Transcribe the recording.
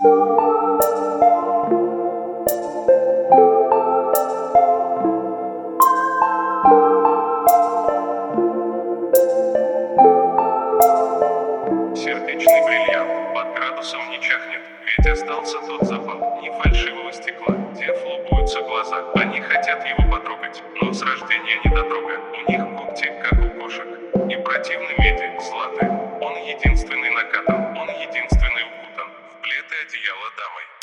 Сердечный бриллиант, под градусом не чахнет, ведь остался тот запах не фальшивого стекла. Дев лупаются глаза, они хотят его потрогать, но с рождения недотрога. У них когти, как у кошек, и противны меди, златы. Он единственный накатан, он единственный укутан в плед и одеяло дамой.